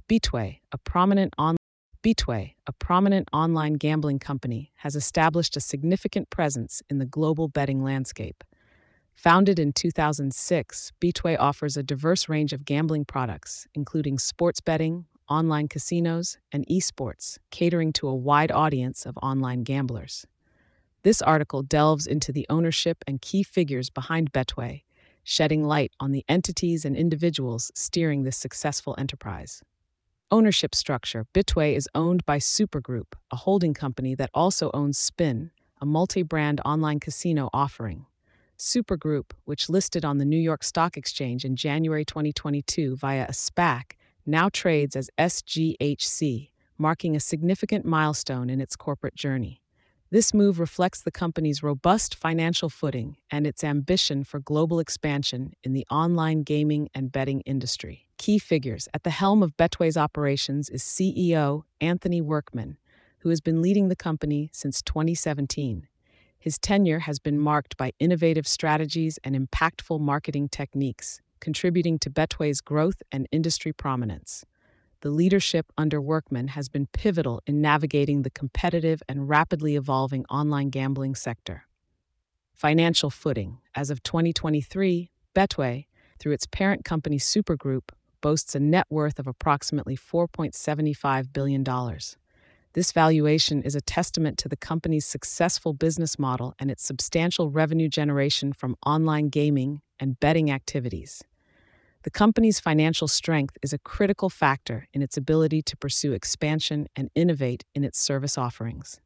Betway, a prominent on Betway, a prominent online gambling company, has established a significant presence in the global betting landscape. Founded in 2006, Betway offers a diverse range of gambling products, including sports betting, online casinos, and esports, catering to a wide audience of online gamblers. This article delves into the ownership and key figures behind Betway, shedding light on the entities and individuals steering this successful enterprise. Ownership structure: Betway is owned by Super Group, a holding company that also owns Spin, a multi-brand online casino offering. Super Group, which listed on the New York Stock Exchange in January 2022 via a SPAC, now trades as SGHC, marking a significant milestone in its corporate journey. This move reflects the company's robust financial footing and its ambition for global expansion in the online gaming and betting industry. Key figures: at the helm of Betway's operations is CEO Anthony Workman, who has been leading the company since 2017. His tenure has been marked by innovative strategies and impactful marketing techniques, contributing to Betway's growth and industry prominence. The leadership under Workman has been pivotal in navigating the competitive and rapidly evolving online gambling sector. Financial footing: as of 2023, Betway, through its parent company Super Group, boasts a net worth of approximately $4.75 billion. This valuation is a testament to the company's successful business model and its substantial revenue generation from online gaming and betting activities. The company's financial strength is a critical factor in its ability to pursue expansion and innovate in its service offerings.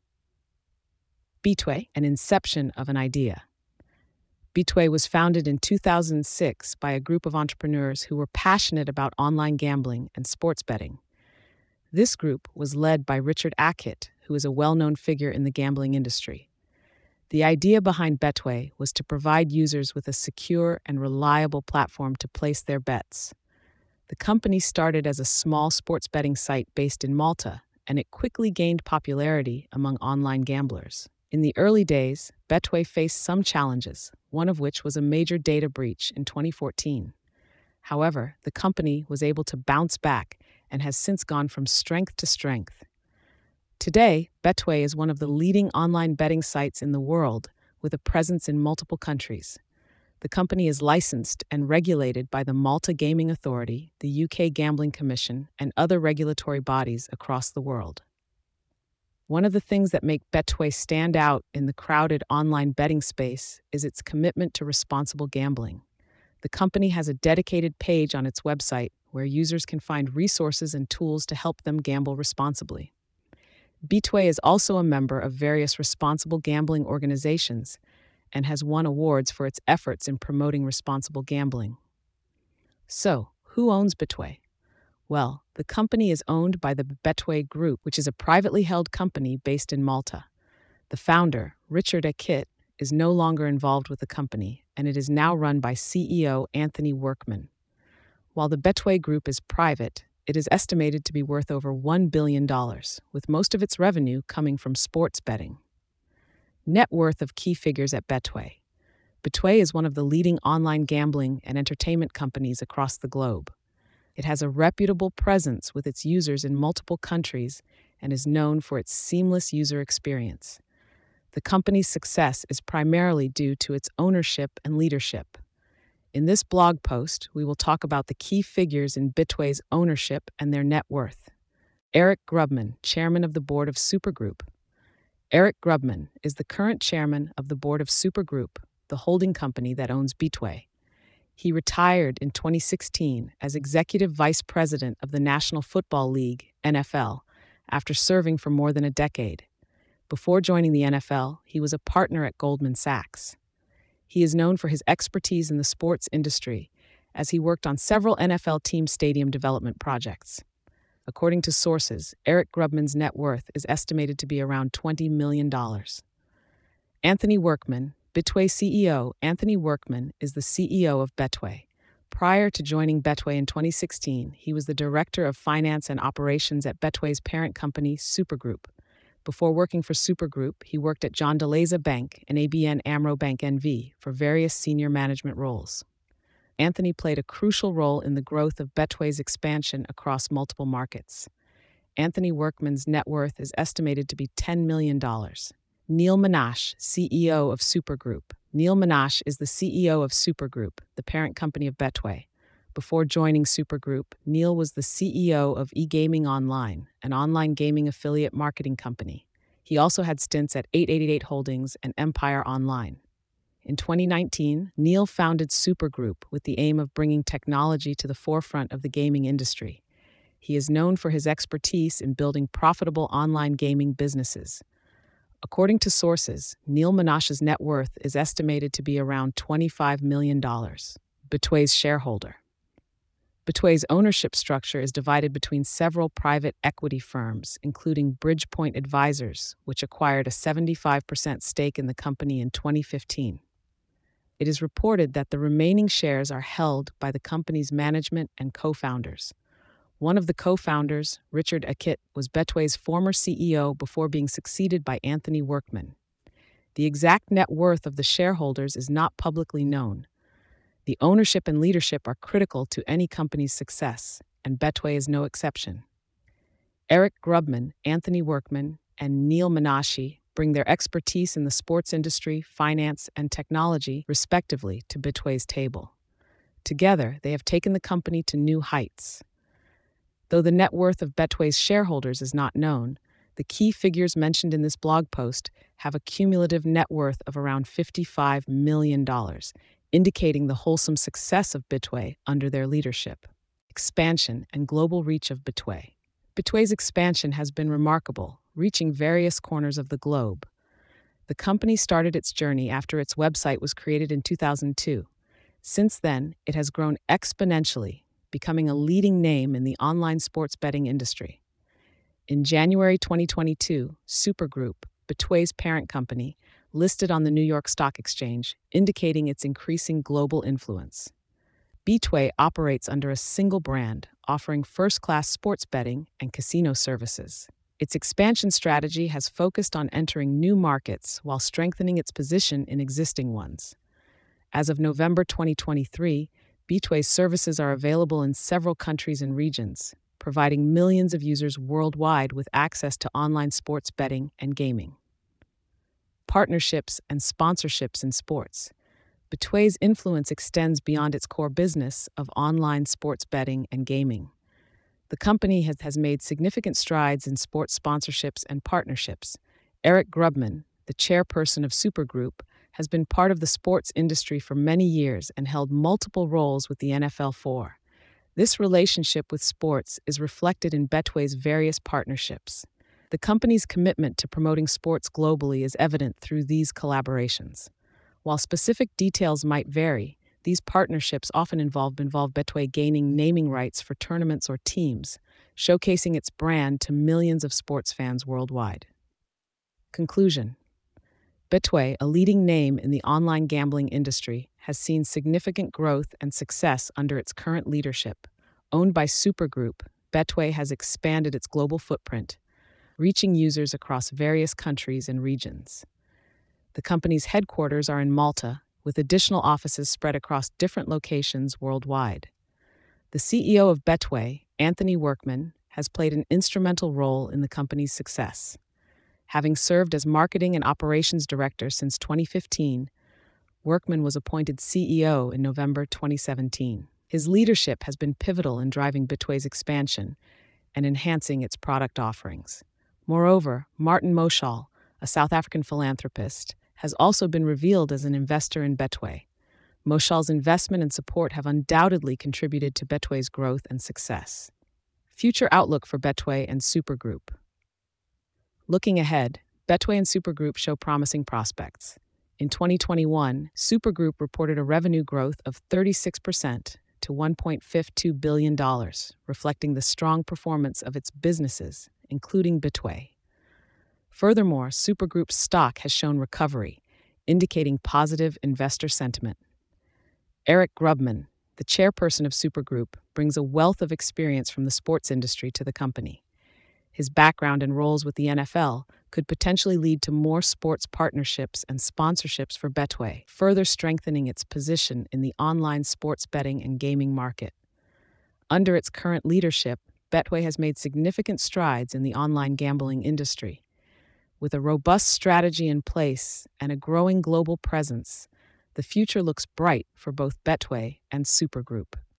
Betway, an inception of an idea. Betway was founded in 2006 by a group of entrepreneurs who were passionate about online gambling and sports betting. This group was led by Richard Ackett, who is a well-known figure in the gambling industry. The idea behind Betway was to provide users with a secure and reliable platform to place their bets. The company started as a small sports betting site based in Malta, and it quickly gained popularity among online gamblers. In the early days, Betway faced some challenges, one of which was a major data breach in 2014. However, the company was able to bounce back and has since gone from strength to strength. Today, Betway is one of the leading online betting sites in the world, with a presence in multiple countries. The company is licensed and regulated by the Malta Gaming Authority, the UK Gambling Commission, and other regulatory bodies across the world. One of the things that make Betway stand out in the crowded online betting space is its commitment to responsible gambling. The company has a dedicated page on its website where users can find resources and tools to help them gamble responsibly. Betway is also a member of various responsible gambling organizations and has won awards for its efforts in promoting responsible gambling. So, who owns Betway? Well, the company is owned by the Betway Group, which is a privately held company based in Malta. The founder, Richard Ackett, is no longer involved with the company, and it is now run by CEO Anthony Workman. While the Betway Group is private, it is estimated to be worth over $1 billion, with most of its revenue coming from sports betting. Net worth of key figures at Betway. Betway is one of the leading online gambling and entertainment companies across the globe. It has a reputable presence with its users in multiple countries and is known for its seamless user experience. The company's success is primarily due to its ownership and leadership. In this blog post, we will talk about the key figures in Betway's ownership and their net worth. Eric Grubman, Chairman of the Board of Super Group. Eric Grubman is the current chairman of the board of Super Group, the holding company that owns Betway. He retired in 2016 as executive vice president of the National Football League, NFL, after serving for more than a decade. Before joining the NFL, he was a partner at Goldman Sachs. He is known for his expertise in the sports industry, as he worked on several NFL team stadium development projects. According to sources, Eric Grubman's net worth is estimated to be around $20 million. Anthony Workman, Betway CEO Anthony Workman is the CEO of Betway. Prior to joining Betway in 2016, he was the Director of Finance and Operations at Betway's parent company, Super Group. Before working for Super Group, he worked at John Deleza Bank and ABN AMRO Bank NV for various senior management roles. Anthony played a crucial role in the growth of Betway's expansion across multiple markets. Anthony Workman's net worth is estimated to be $10 million. Neil Menashe, CEO of Supergroup. Neil Menashe is the CEO of Supergroup, the parent company of Betway. Before joining Supergroup, Neil was the CEO of eGaming Online, an online gaming affiliate marketing company. He also had stints at 888 Holdings and Empire Online. In 2019, Neil founded Supergroup with the aim of bringing technology to the forefront of the gaming industry. He is known for his expertise in building profitable online gaming businesses. According to sources, Neil Menashe's net worth is estimated to be around $25 million. Betway's shareholder. Betway's ownership structure is divided between several private equity firms, including Bridgepoint Advisors, which acquired a 75% stake in the company in 2015. It is reported that the remaining shares are held by the company's management and co-founders. One of the co-founders, Richard Akitt, was Betway's former CEO before being succeeded by Anthony Workman. The exact net worth of the shareholders is not publicly known. The ownership and leadership are critical to any company's success, and Betway is no exception. Eric Grubman, Anthony Workman, and Neil Menashe bring their expertise in the sports industry, finance, and technology, respectively, to Betway's table. Together, they have taken the company to new heights. Though the net worth of Betway's shareholders is not known, the key figures mentioned in this blog post have a cumulative net worth of around $55 million, indicating the wholesome success of Betway under their leadership. Expansion and global reach of Betway. Betway's expansion has been remarkable, reaching various corners of the globe. The company started its journey after its website was created in 2002. Since then, it has grown exponentially, becoming a leading name in the online sports betting industry. In January 2022, Supergroup, Betway's parent company, listed on the New York Stock Exchange, indicating its increasing global influence. Betway operates under a single brand, offering first-class sports betting and casino services. Its expansion strategy has focused on entering new markets while strengthening its position in existing ones. As of November 2023, Betway's services are available in several countries and regions, providing millions of users worldwide with access to online sports betting and gaming. Partnerships and sponsorships in sports. Betway's influence extends beyond its core business of online sports betting and gaming. The company has made significant strides in sports sponsorships and partnerships. Eric Grubman, the chairperson of Supergroup, has been part of the sports industry for many years and held multiple roles with the NFL. This relationship with sports is reflected in Betway's various partnerships. The company's commitment to promoting sports globally is evident through these collaborations. While specific details might vary, these partnerships often involve Betway gaining naming rights for tournaments or teams, showcasing its brand to millions of sports fans worldwide. Conclusion. Betway, a leading name in the online gambling industry, has seen significant growth and success under its current leadership. Owned by Supergroup, Betway has expanded its global footprint, reaching users across various countries and regions. The company's headquarters are in Malta, with additional offices spread across different locations worldwide. The CEO of Betway, Anthony Workman, has played an instrumental role in the company's success. Having served as marketing and operations director since 2015, Workman was appointed CEO in November 2017. His leadership has been pivotal in driving Betway's expansion and enhancing its product offerings. Moreover, Martin Moshal, a South African philanthropist, has also been revealed as an investor in Betway. Moshal's investment and support have undoubtedly contributed to Betway's growth and success. Future outlook for Betway and Supergroup. Looking ahead, Betway and Supergroup show promising prospects. In 2021, Supergroup reported a revenue growth of 36% to $1.52 billion, reflecting the strong performance of its businesses, including Betway. Furthermore, Supergroup's stock has shown recovery, indicating positive investor sentiment. Eric Grubman, the chairperson of Supergroup, brings a wealth of experience from the sports industry to the company. His background and roles with the NFL, could potentially lead to more sports partnerships and sponsorships for Betway, further strengthening its position in the online sports betting and gaming market. Under its current leadership, Betway has made significant strides in the online gambling industry. With a robust strategy in place and a growing global presence, the future looks bright for both Betway and Super Group.